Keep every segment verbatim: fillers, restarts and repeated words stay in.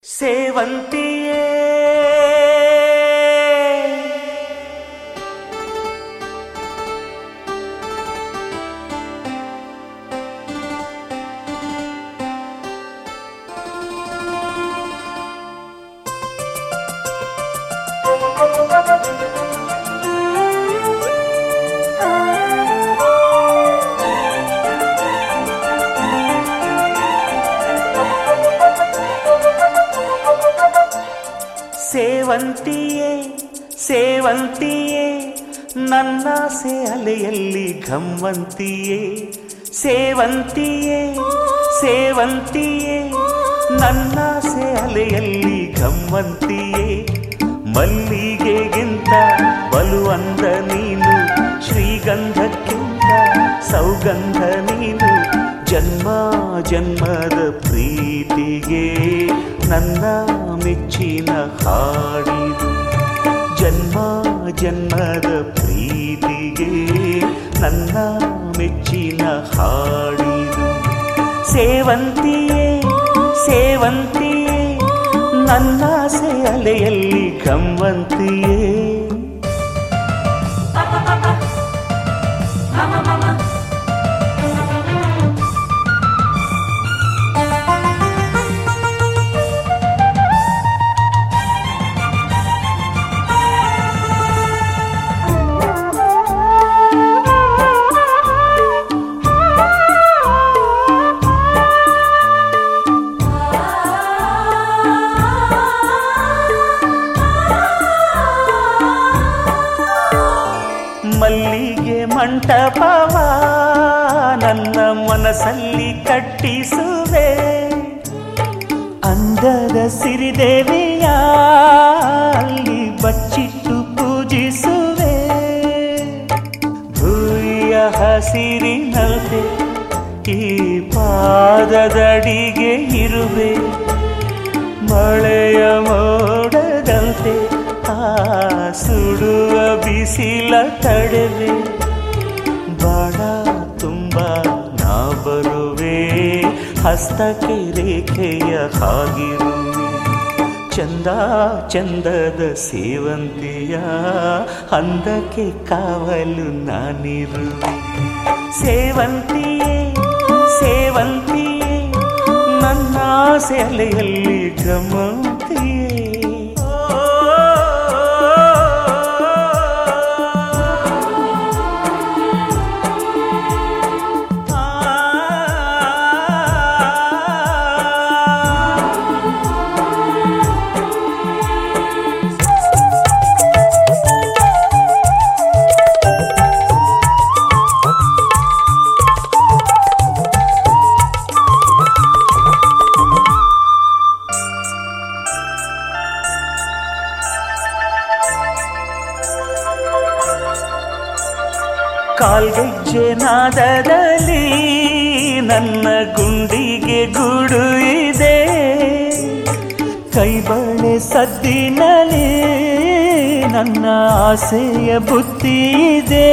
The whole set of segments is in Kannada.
ಸೇವಂತಿಯೇ ಸೇವಂತಿಯೇ ಸೇವಂತಿಯೇ ನನ್ನಾಸೆ ಅಲೆಯಲ್ಲಿ ಘಮ್ಮಂತಿಯೇ ಸೇವಂತಿಯೇ ಸೇವಂತಿಯೇ ನನ್ನಾಸೆ ಅಲೆಯಲ್ಲಿ ಘಮ್ಮಂತಿಯೇ ಮಲ್ಲಿಗೆಗಿಂತ ಬಲುವಂದ ನೀನು ಶ್ರೀಗಂಧಕ್ಕಿಂತ ಸೌಗಂಧ ನೀನು ಜನ್ಮ ಜನ್ಮದ ಪ್ರೀತಿಗೆ ನನ್ನ ಮೆಚ್ಚಿನ ಹಾಡಿದು ಜನ್ಮ ಜನ್ಮದ ಪ್ರೀತಿಗೆ ನನ್ನ ಮೆಚ್ಚಿನ ಹಾಡಿದು ಸೇವಂತಿಯೇ ಸೇವಂತಿಯೇ ನನ್ನಾಸೆ ಅಲೆಯಲ್ಲಿ ಘಮ್ಮಂತಿಯೇ ಮಲ್ಲಿಗೆ ಮಂಟಪವ ನನ್ನ ಮನಸ್ಸಲ್ಲಿ ಕಟ್ಟಿಸುವೆ ಅಂದದ ಸಿರಿದೇವಿಯ ಅಲ್ಲಿ ಬಚ್ಚಿಟ್ಟು ಪೂಜಿಸುವೆ ಭೂಯ ಹಸಿರಿನಲ್ದೆ ಈ ಪಾದದಡಿಗೆ ಇರುವೆ ಮಳೆಯ ಮೋಡದಂತೆ ಆ ಸುಡುವ ಬಿಸಿಲ ತಡೆವೆ ಬಾಣ ತುಂಬ ನಾ ಬರುವೆ ಹಸ್ತಕ್ಕೆ ರೇಖೆಯ ಹಾಗಿರುವೆ ಚಂದ ಚಂದದ ಸೇವಂತಿಯ ಅಂದಕ್ಕೆ ಕಾವಲು ನಾನಿರುವೆ ಸೇವಂತಿಯೇ ಸೇವಂತಿಯೇ ನನ್ನ ಸೆಲೆಯಲ್ಲಿ ಗಮಂತಿಯೇ ಕಾಲ್ಗೆಜ್ಜೆ ನಾದದಲ್ಲಿ ನನ್ನ ಗುಂಡಿಗೆ ಗೂಡು ಇದೆ ಕೈಬಳೆ ಸದ್ದಿನಲ್ಲಿ ನನ್ನ ಆಸೆಯ ಬುತ್ತಿ ಇದೆ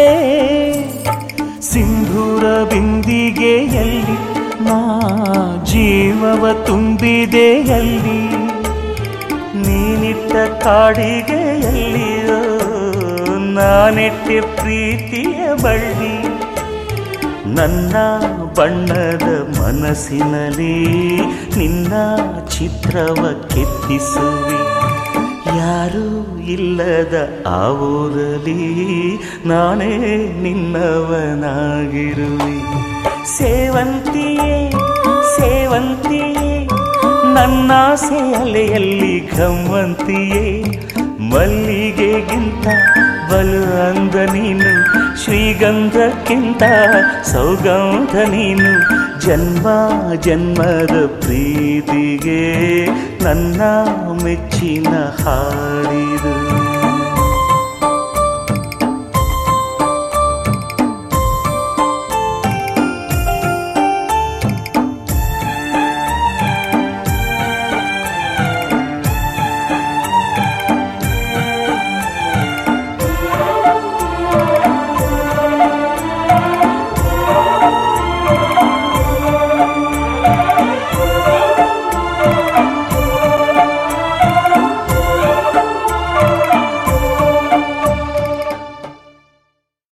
ಸಿಂಧೂರ ಬಿಂದಿಗೆಯಲ್ಲಿ ನಾ ಜೀವವ ತುಂಬಿದೆಯಲ್ಲಿ ನೀನಿಟ್ಟ ಕಾಡಿಗೆಯಲ್ಲಿಯೋ ನಾನೆಟ್ಟೆ ಪ್ರೀತಿಯ ಬಳ್ಳಿ ನನ್ನ ಬಣ್ಣದ ಮನಸ್ಸಿನಲ್ಲಿ ನಿನ್ನ ಚಿತ್ರವ ಕೆತ್ತಿಸುವೆ ಯಾರೂ ಇಲ್ಲದ ಆ ಊರಲ್ಲಿ ನಾನೇ ನಿನ್ನವನಾಗಿರುವೆ ಸೇವಂತಿಯೇ ಸೇವಂತಿಯೇ ನನ್ನ ಅಲೆಯಲ್ಲಿ ಘಮ್ಮಂತಿಯೇ ಮಲ್ಲಿಗೆಗಿಂತ ಬಲು ಅಂದ ನೀನು ಶ್ರೀಗಂಧಕ್ಕಿಂತ ಸೌಗಂಧ ನೀನು ಜನ್ಮ ಜನ್ಮದ ಪ್ರೀತಿಗೆ ನನ್ನ ಮೆಚ್ಚಿನ ಹಾಡಿದು